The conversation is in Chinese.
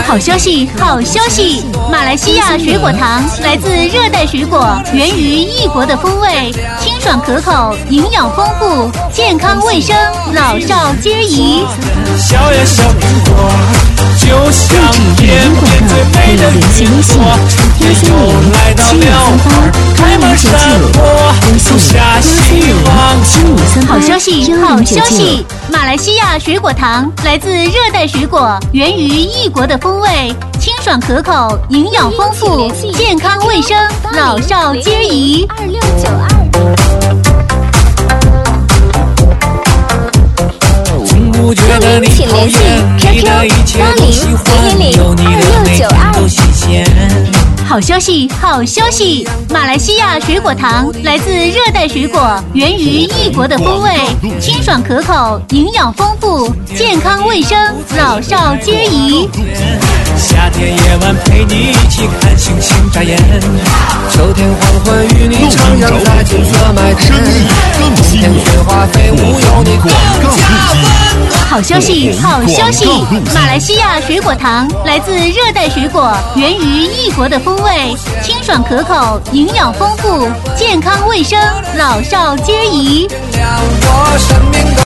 好消息，好消息！马来西亚水果糖来自热带水果，源于异国的风味，清爽可口，营养丰富，健康卫生，老少皆宜。 小呀小苹果，就像天边最美的云朵，也又来到了开满山坡，种下希望。 好消息，好消息！马来西亚水果糖来自热带水果，源于异国的风味，清爽可口，营养丰富，健康卫生，老少皆宜。 不觉得你讨厌，你的一切都喜欢，有你的每天都新鲜。 好消息，好消息！马来西亚水果糖来自热带水果，源于异国的风味，清爽可口，营养丰富，健康卫生，老少皆宜。 夏天夜晚陪你一起看星星眨眼，秋天黄昏与你徜徉在金色麦田，冬天雪花飞舞有你更加温暖。 好消息，好消息！马来西亚水果糖来自热带水果，源于异国的风味，清爽可口，营养丰富，健康卫生，老少皆宜。